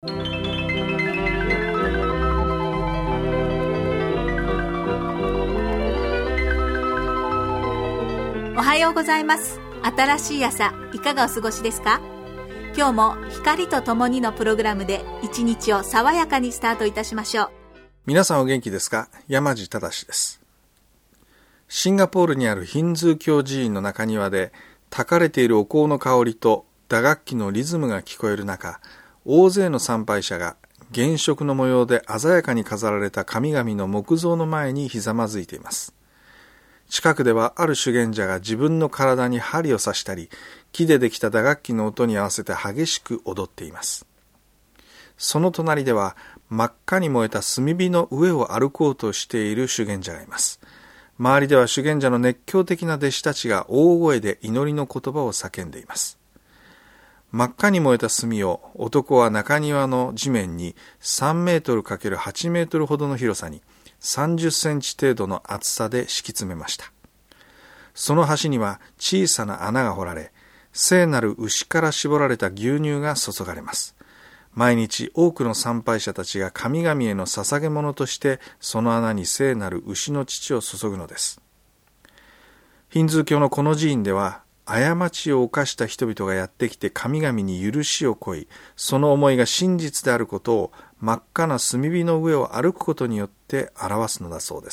おはようございます。新しい朝、いかがお過ごしですか？今日も光とともにのプログラムで一日を爽やかにスタートいたしましょう。 皆さんお元気ですか？山地正です。シンガポールにあるヒンズー教寺院の中庭で焚かれているお香の香りと打楽器のリズムが聞こえる中、大勢の参拝者が原色の模様で鮮やかに飾られた神々の木像の前にひざまずいています。近くではある修験者が自分の体に針を刺したり、木でできた打楽器の音に合わせて激しく踊っています。その隣では真っ赤に燃えた炭火の上を歩こうとしている修験者がいます。周りでは修験者の熱狂的な弟子たちが大声で祈りの言葉を叫んでいます。真っ赤に燃えた炭を男は中庭の地面に3メートル ×8 メートルほどの広さに30センチ程度の厚さで敷き詰めました。その端には小さな穴が掘られ、聖なる牛から絞られた牛乳が注がれます。毎日多くの参拝者たちが神々への捧げ物としてその穴に聖なる牛の乳を注ぐのです。ヒンズー教のこの寺院では、過ちを犯した人々がやってきて神々に許しを請い、その思いが真実であることを真っ赤な炭火の上を歩くことによって表すのだそうです。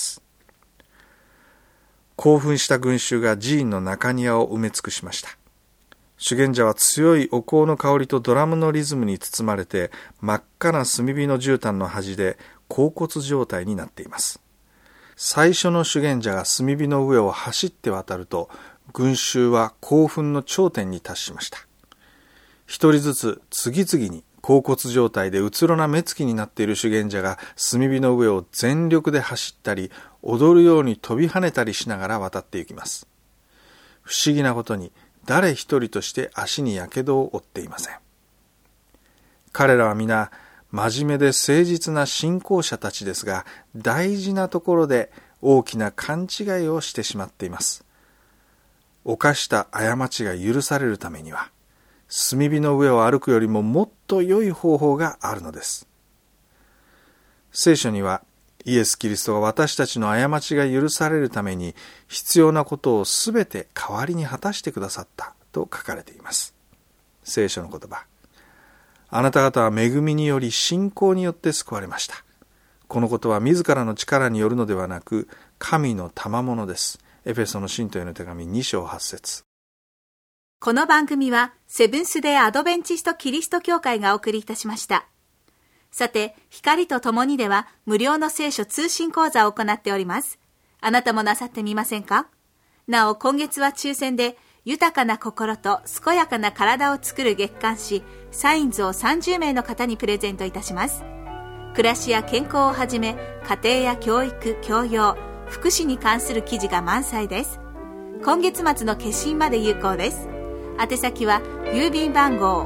興奮した群衆が寺院の中庭を埋め尽くしました。修験者は強いお香の香りとドラムのリズムに包まれて、真っ赤な炭火の絨毯の端で恍惚状態になっています。最初の修験者が炭火の上を走って渡ると、群衆は興奮の頂点に達しました。一人ずつ次々に恍惚状態でうつろな目つきになっている修験者が炭火の上を全力で走ったり、踊るように飛び跳ねたりしながら渡っていきます。不思議なことに、誰一人として足にやけどを負っていません。彼らは皆真面目で誠実な信仰者たちですが、大事なところで大きな勘違いをしてしまっています。犯した過ちが許されるためには、炭火の上を歩くよりももっと良い方法があるのです。聖書には、イエス・キリストが私たちの過ちが許されるために必要なことをすべて代わりに果たしてくださったと書かれています。聖書の言葉。あなた方は恵みにより信仰によって救われました。このことは自らの力によるのではなく、神の賜物です。エフェソの信徒への手紙2章8節。 この番組はセブンスデーアドベンチストキリスト教会がお送りいたしました。さて、光とともにでは無料の聖書通信講座を行っております。あなたもなさってみませんか？なお、今月は抽選で豊かな心と健やかな体を作る月刊誌サインズを30名の方にプレゼントいたします。暮らしや健康をはじめ、家庭や教育、教養、福祉に関する記事が満載です。今月末の決心まで有効です。宛先は郵便番号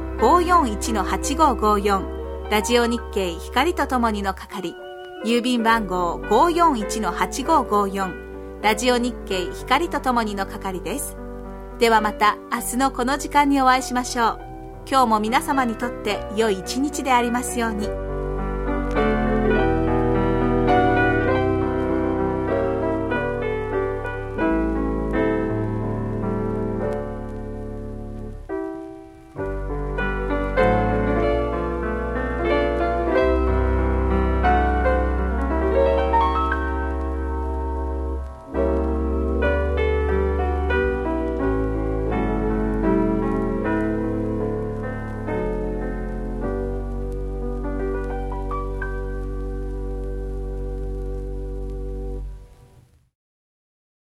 541-8554 ラジオ日経光とともにの係、郵便番号 541-8554 ラジオ日経光とともにの係です。ではまた明日のこの時間にお会いしましょう。今日も皆様にとって良い一日でありますように。